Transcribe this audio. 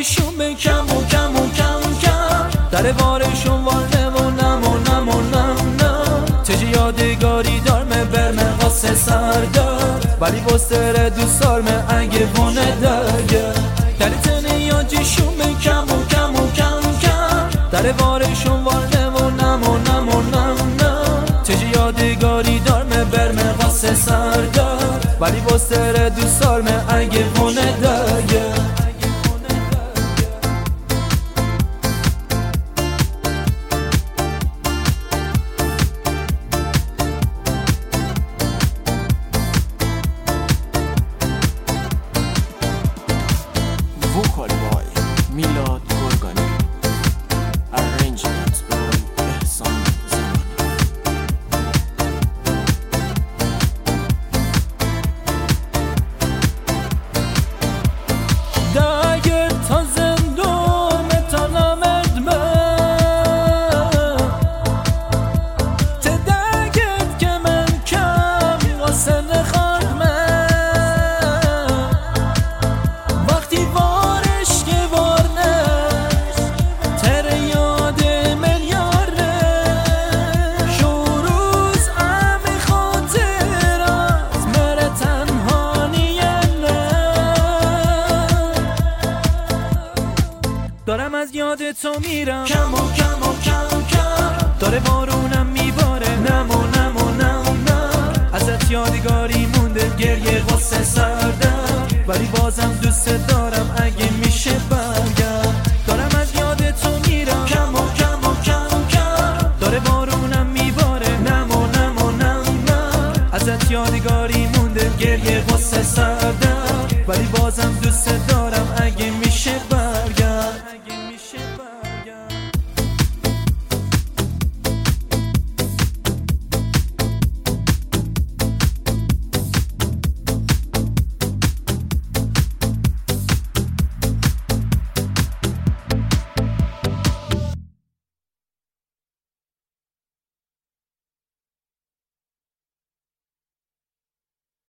یادشون به کم و کم و کم کم در بارشون وانه و نم و نم و نم نم تجه یادگاری دارمه برمه قاسه سردار ولی بستره دوست دارمه اگه بونه درگه در تنه یادشون به کم و کم و کم کم در بارشون وانه و نم و نم و نم نم تجه یادگاری دارمه برمه قاسه سردار ولی بستره دوست دارمه اگه بونه درگه Vocal boy Milad Gorgani Arrangement by Ehsan Zamani داگر تا زندوم تنامد من تداگت که من کم واسه نخواد من وقتی وارش که وارنش تر یاد ملیاره شوروز عمی خاطرات مره تنهانیه دارم از یاد تو میرم کم و کم و کم کم داره بارونم میباره نم و نم و نم نم ازت یادگاری مونده گریه غصه سردم ولی بازم دوست دارم اگه میشه برگرد دارم از یاد تو میرم کم و کم و کم کم داره بارونم میباره نم و نم و نم نم ازت یادگاری مونده گریه غصه سردم ولی بازم دوست دارم